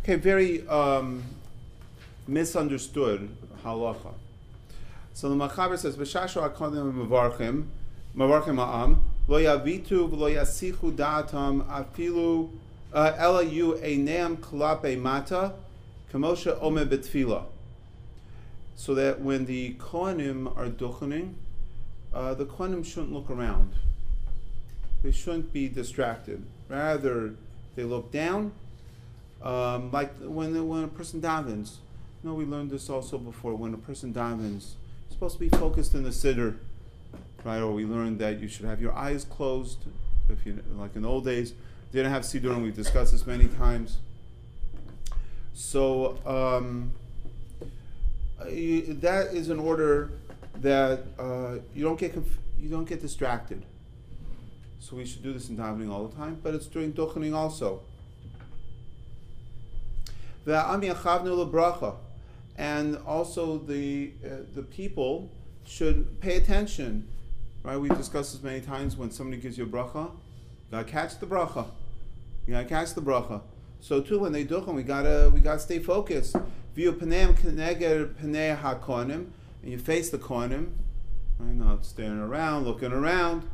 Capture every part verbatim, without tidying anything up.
Okay, very um, misunderstood halacha. So the Machaber says, "V'shashu hakodim mevarchim, mevarchim ha'am, lo yavitu v'lo yasichu da'atam afilu ela yu eineam klape mata, kamosha ome betfila." So that when the kohanim are duchening, uh, the kohanim shouldn't look around. They shouldn't be distracted. Rather, they look down, um, like when when a person davens. You know, we learned this also before. When a person davens, you're supposed to be focused in the siddur, right? Or we learned that you should have your eyes closed. If you like in the old days, they didn't have siddur, and we've discussed this many times. So um, you, that is in order that uh, you don't get conf- you don't get distracted. So we should do this in davening all the time, but it's during duchening also. And also the uh, the people should pay attention, right? We discussed this many times. When somebody gives you a bracha, you gotta catch the bracha. You gotta catch the bracha. So too, when they duchen, we gotta we gotta stay focused. V'yu paneim k'neged panei hakohanim, and you face the kohanim, right? Not staring around, looking around.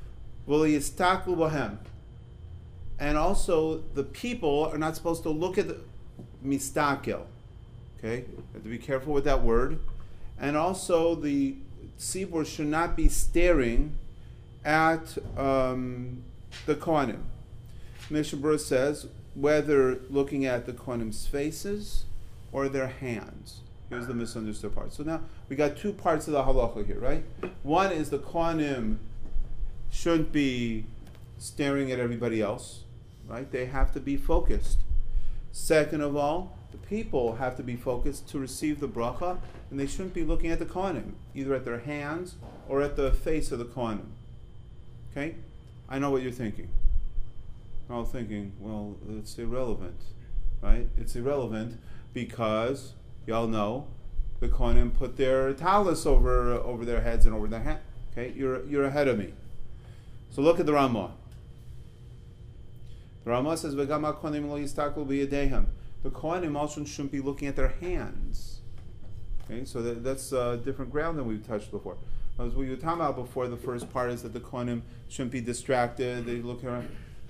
And also, the people are not supposed to look at the mistakel. Okay, you have to be careful with that word. And also, the tzibur should not be staring at um, the kohanim. Mishnah Berurah says whether looking at the kohanim's faces or their hands. Here's the misunderstood part. So now we got two parts of the halacha here, right? One is the kohanim shouldn't be staring at everybody else, right? They have to be focused. Second of all, the people have to be focused to receive the bracha, and they shouldn't be looking at the kohanim, either at their hands or at the face of the kohanim. Okay? I know what you're thinking. You're all thinking, well, it's irrelevant, right? It's irrelevant because, y'all know, the kohanim put their talis over over their heads and over their hand. Okay? You're you're ahead of me. So look at the Ramah. The Ramah says, "V'gam hakohanim lo yistaklu b'yadehem." The kohanim also shouldn't be looking at their hands. Okay, so that, that's a different ground than we've touched before. As we were talking about before, the first part is that the kohanim shouldn't be distracted. They look around.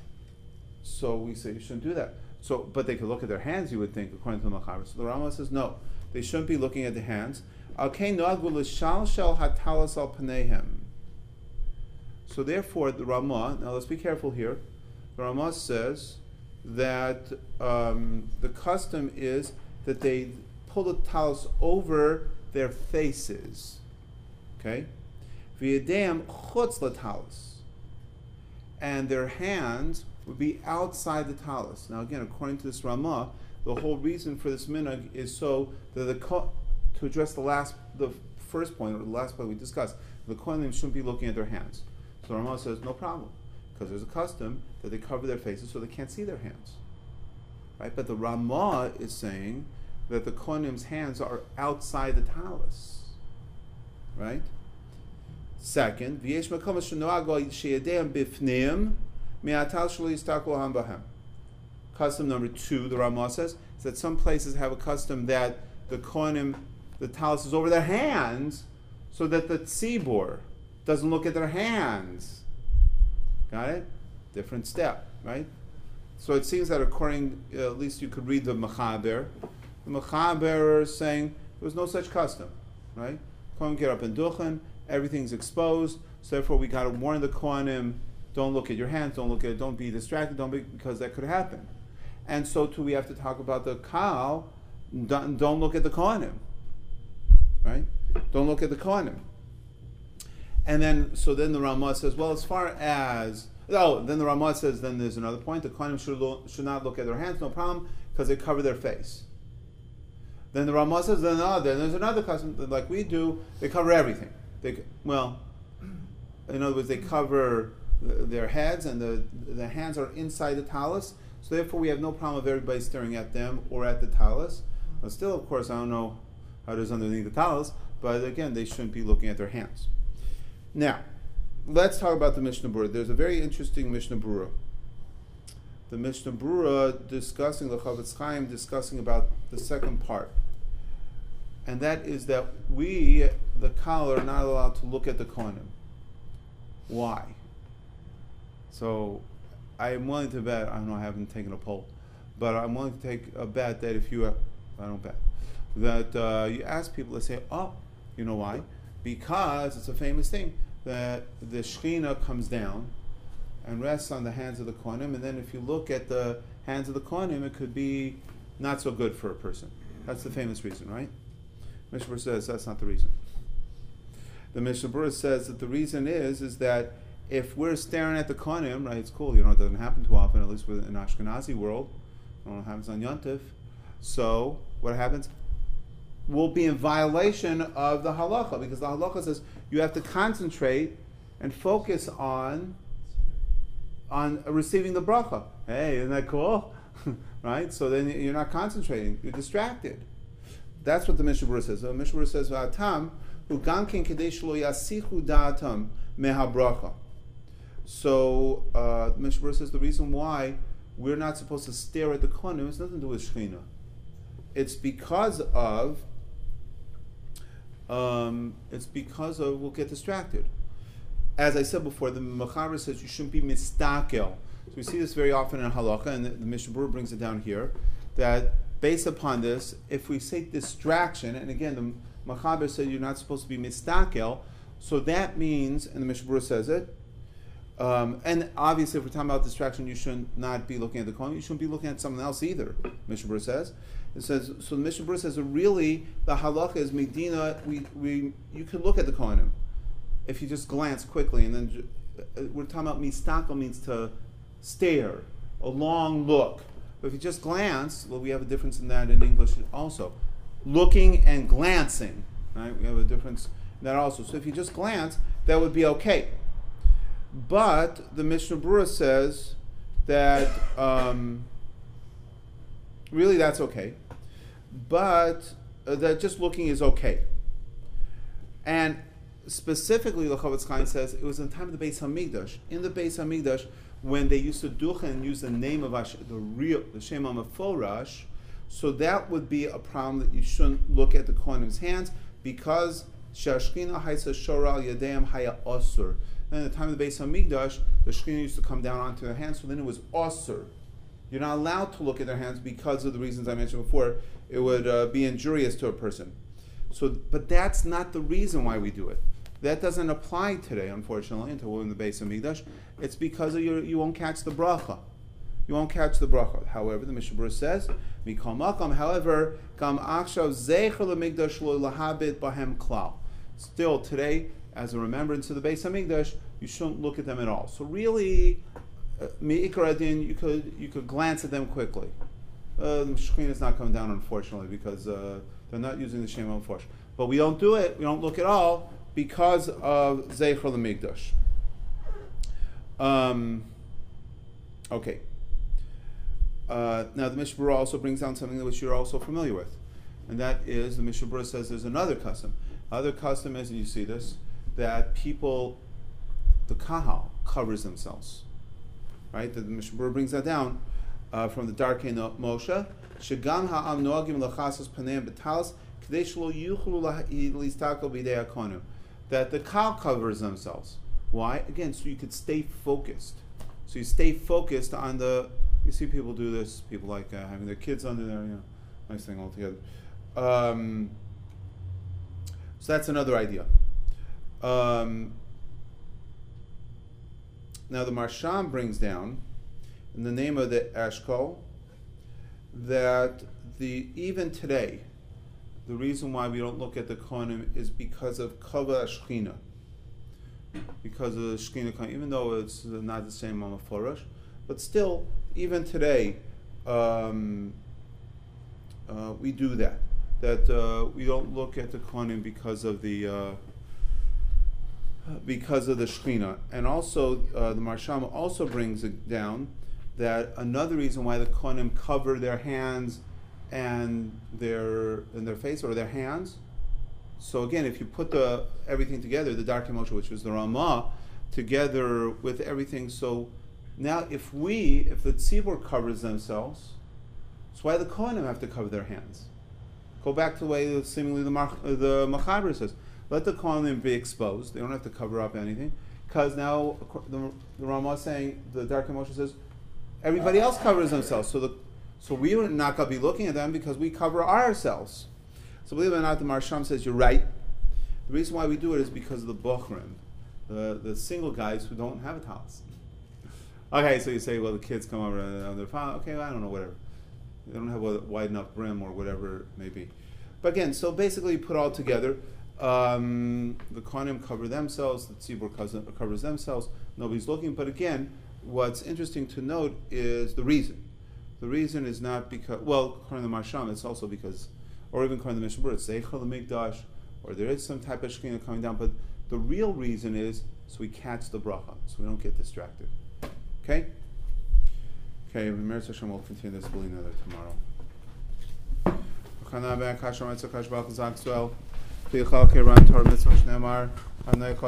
So we say you shouldn't do that. So, but they could look at their hands, you would think, according to the Machaber. So the Ramah says no, they shouldn't be looking at the hands. Okay, no'agu l'shalshal hatalas al panehem. So therefore, the Ramah, now let's be careful here, the Ramah says that um, the custom is that they pull the talis over their faces, okay? V'yadem chutz l'talis. And their hands would be outside the talis. Now again, according to this Ramah, the whole reason for this minhag is so that the to address the last, the first point, or the last point we discussed, the kohanim shouldn't be looking at their hands. So Ramah says, no problem, because there's a custom that they cover their faces so they can't see their hands. Right? But the Ramah is saying that the kohanim's hands are outside the talis. Right? Second, v'yesh makom shenoago sheyadeim bifneim me'atal shelo yistaklu ham bahem. Custom number two, the Ramah says, is that some places have a custom that the kohanim, the talis is over their hands, so that the tzibur doesn't look at their hands. Got it? Different step, right? So it seems that according, uh, at least you could read the Machaber. The Machaber is saying there was no such custom, right? Kohanim get up and duchen, everything's exposed, so therefore we got to warn the kohanim, don't look at your hands, don't look at it, don't be distracted, don't be, because that could happen. And so too we have to talk about the kal, don't, don't look at the kohanim, right? Don't look at the kohanim. And then, so then the Ramah says, well, as far as, oh, then the Ramah says, then there's another point, the kohanim should, lo- should not look at their hands, no problem, because they cover their face. Then the Ramah says, then, oh, then there's another custom, that like we do, they cover everything. They, well, in other words, they cover their heads, and the, the hands are inside the talis, so therefore we have no problem of everybody staring at them or at the talis. But still, of course, I don't know how it is underneath the talis, but again, they shouldn't be looking at their hands. Now, let's talk about the Mishnah Berurah. There's a very interesting Mishnah Berurah. the Mishnah Berurah discussing the Chavetz Chaim, discussing about the second part, and that is that we, the Kal, are not allowed to look at the Kohanim. Why? So, I am willing to bet. I don't know. I haven't taken a poll, but I'm willing to take a bet that if you, I don't bet, that uh, you ask people to say, "Oh, you know why? Because it's a famous thing that the Shekhinah comes down and rests on the hands of the Kohanim, and then if you look at the hands of the Kohanim, it could be not so good for a person." That's the famous reason, right? Mishnah Berurah says that's not the reason. The Mishnah Berurah says that the reason is is that if we're staring at the Kohanim, right, it's cool, you know, it doesn't happen too often, at least in an Ashkenazi world. I don't know what happens on Yontif. So, what happens? We'll be in violation of the halacha, because the halacha says you have to concentrate and focus on on receiving the bracha. Hey, isn't that cool? Right? So then you're not concentrating, you're distracted. That's what the Mishnah Berurah says. The Mishnah Berurah says, "V'atam u'gamkin kedei shelo yasichu da'atam mehabracha." So uh, the Mishnah Berurah says the reason why we're not supposed to stare at the Kohanim has nothing to do with Shekhinah. It's because of um, it's because of we'll get distracted. As I said before, the Mechaber says you shouldn't be mistakel. So we see this very often in Halakha, and the, the Mishnah Berurah brings it down here, that based upon this, if we say distraction, and again, the Mechaber said you're not supposed to be mistakel, so that means, and the Mishnah Berurah says it, um, and obviously if we're talking about distraction, you should not be looking at the Kohen, you shouldn't be looking at something else either, Mishnah Berurah says. It says, so the Mishnah Berurah says that really, the Halakha is Medina, we, we, you can look at the Kohanim if you just glance quickly, and then uh, we're talking about mistakel means to stare, a long look. But if you just glance, well, we have a difference in that in English also. Looking and glancing, right? We have a difference in that also. So if you just glance, that would be okay. But the Mishnah Berurah says that um, really that's okay. But uh, that just looking is okay. And specifically, the Chavetz Chaim says it was in the time of the Beis Hamikdash. In the Beis Hamikdash, when they used to duchen and use the name of Hashem, the real, the Shem HaMeforash, so that would be a problem that you shouldn't look at the Kohanim's hands, because Shashkina Haisa Shoral Yadeim Haya Osur. Then in the time of the Beis Hamikdash, the Shekhinah used to come down onto their hands, so then it was Osur. You're not allowed to look at their hands because of the reasons I mentioned before. It would uh, be injurious to a person. So, but that's not the reason why we do it. That doesn't apply today, unfortunately, until we're in the Beis Hamikdash. It's because of your, you won't catch the bracha. You won't catch the bracha. However, the Mishnah Berurah says, "Mikol makam." However, gam achshav zecher lemikdash lo lahabit bahem klal. Still, today, as a remembrance of the Beis Hamikdash, you shouldn't look at them at all. So really, me'ikar adin, you could you could glance at them quickly. Uh, the Shekhinah is not coming down, unfortunately, because uh, they're not using the Shem HaMeforash. But we don't do it. We don't look at all, because of Zeicher L'Mikdash. Um, okay. Uh, now the Mishnah Berurah also brings down something which you're also familiar with, and that is the Mishnah Berurah says there's another custom. Other custom is, and you see this, that people, the kahal, covers themselves. Right? The Mishnah Berurah brings that down uh, from the Darkei Moshe. Shegam ha'am noagim lachasas paneim betalis k'dei shelo yuchlu listakel b'idei hakohanim. That the cow covers themselves. Why? Again, so you could stay focused. So you stay focused on the. You see people do this. People like uh, having their kids under there. You know, nice thing altogether. Um, so that's another idea. Um, now the Marsham brings down, in the name of the Eshkol, that the even today, the reason why we don't look at the Kohanim is because of Kavod Shekhinah. Because of the Shekhinah, even though it's not the same on the Forash, but still, even today, um, uh, we do that. That uh, we don't look at the Kohanim because of the uh, because of the Shekhinah. And also, uh, the Marsham also brings it down that another reason why the Kohanim cover their hands and their and their face or their hands. So again, if you put the everything together, the Darkei Moshe, which was the Ramah, together with everything, so Now, if we, if the tzibur covers themselves, that's why the kohanim have to cover their hands. Go back to the way that seemingly the Mach, uh, the Machaber says. Let the kohanim be exposed. They don't have to cover up anything. Because now the, the Ramah is saying, the Darkei Moshe says, everybody else covers themselves. So the so we are not going to be looking at them because we cover ourselves. So believe it or not, the Marsham says, you're right. The reason why we do it is because of the Bochrim, the, the single guys who don't have a talis. Okay, so you say, well, the kids come over and they're fine. Okay, well, I don't know, whatever. They don't have a wide enough brim or whatever it may be. But again, so basically put all together, um, the Kohanim cover themselves, the Tzibur covers themselves, nobody's looking. But again, what's interesting to note is the reason. The reason is not because, well, according to the Marsham, it's also because, or even according to the Mishnah Berurah, it's Zeichel Mikdash, or there is some type of Shekhinah coming down, but the real reason is so we catch the bracha, so we don't get distracted. Okay? Okay, Meretz Hashem will continue this bully another tomorrow.